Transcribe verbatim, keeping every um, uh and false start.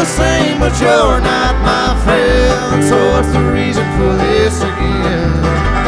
same, but you're not my friend. So what's the reason for this again?